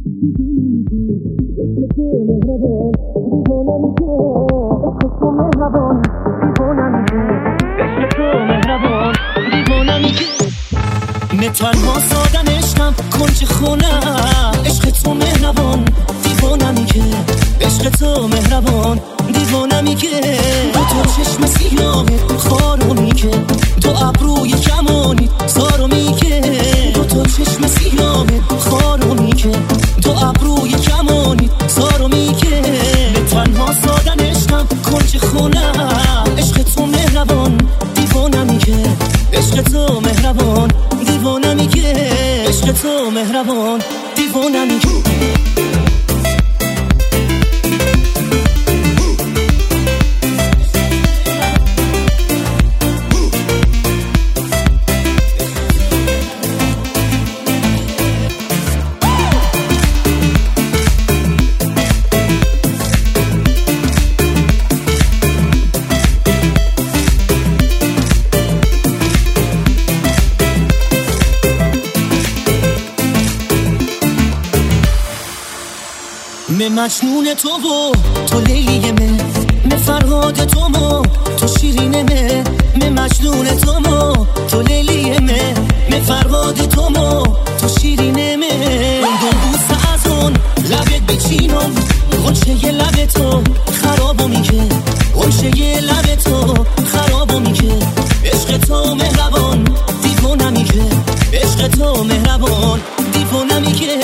نه تنها سادن عشقم کنج خونم، عشق تو مهربان دیوانمی که، عشق تو مهربان دیوانمی که، تو چشم سیاهت خارو میکه، تو ابروی کمانی سارو میکه، تو چشم سیاهت خارو میکه، تو ابروی کمانی سارو میکه. نه تنها سادن عشقم کنج خونم، عشق تو مهربان دیوانمی که، عشق تو مهربان دیوانمی که، عشق تو مهربان دیوانمی که. مجنون تو و تو لیلی من فرهاد تو مو تو شیرین من مجنون تو مو تو لیلی من فرهاد تو مو تو شیرین من دو بوسه از اون لبت بچینم غنچه لب تو خرابو میگه غنچه لب تو خرابو میگه عشق تو مهربان دیوانمی که عشق تو مهربان دیوانمی که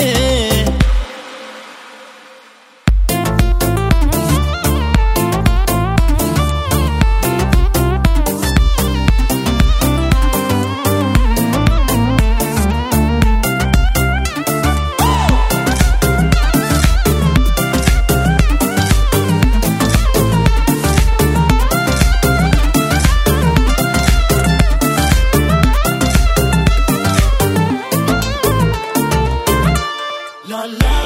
la la